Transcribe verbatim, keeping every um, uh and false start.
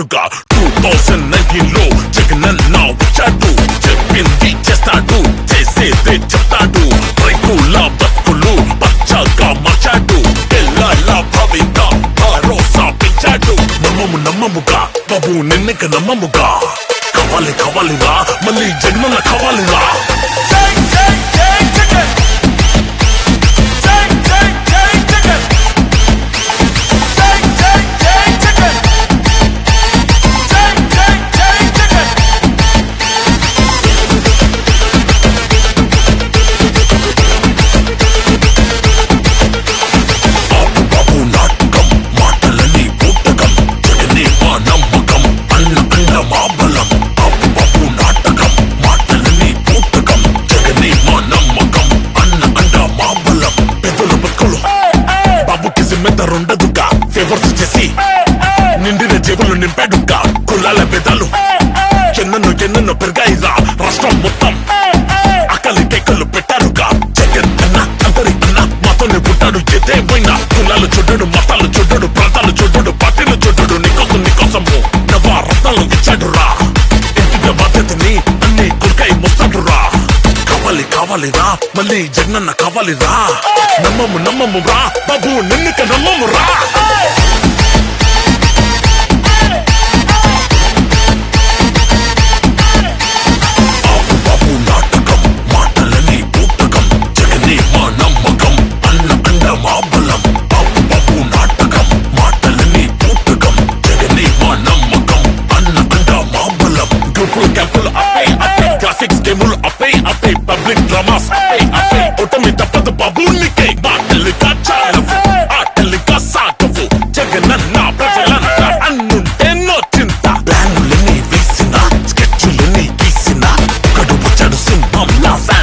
చెప్పాడుగా two thousand nineteen లో జగనన్న వచ్చాడు చెప్పింది చేస్తాడు చేసేదే చెప్తాడు రైతుల బతుకులు పచ్చగా మార్చాడు పిల్లల భవిత భరోసా పెంచాడు నమ్మము నమ్మముగా బాబు నిన్నక నమ్మముగా కావాలి కావాలిరా మళ్ళీ జగనన్న కావాలిరా ఉండదుగా ఫేవర్స్ చేసి నిండిన జేబులు నింపాడుగా కులాల భేదాలు ఎన్నెన్నో ఎన్నెన్నో పెరిగాయిరా రాష్ట్రం మొత్తం అకలి కేకలు పెట్టారుగా జగన్ అన్న అందరి అన్న మాతోనే పుట్టాడు ఏదేమైనా కులాలు చూడడు మతాలు చూడడు ప్రాంతాలు చూడడు పార్టీలు చూడడు నీకోసం నీకోసము నవ రత్నాలు ఇచ్చాడురా ఇంటిన బాధ్యతని అన్ని కొడుకై మోస్తాడురా కావాలి కావాలిరా మళ్ళీ జగనన్న కావాలిరా నమ్మము నమ్మము రా బాబు నిన్నక నమ్మము రా ఆపు బాబు నాటకం మాటలని పూటకం జగనే మా నమ్మకం అన్న అండ మా బలం ఆపు బాబు నాటకం మాటలని పూటకం జగనే మా నమ్మకం అన్న అండ మా బలం గ్రూపులు క్యాంపులు అప్పే అప్పే గ్రాఫిక్స్ గేములు అప్పే అప్పే పబ్లిక్ డ్రామాస్ అప్పే అప్పే ఓటమి తప్పదు బాబు నీకే మాటలుగా చాలవు ఆటలుగా సాగవు జగనన్న ప్రజలంతా అన్నుంటే నో చింత ప్లానులని వేసిన స్కెచ్చులని గీసిన కడుపు చెడు సింహం నా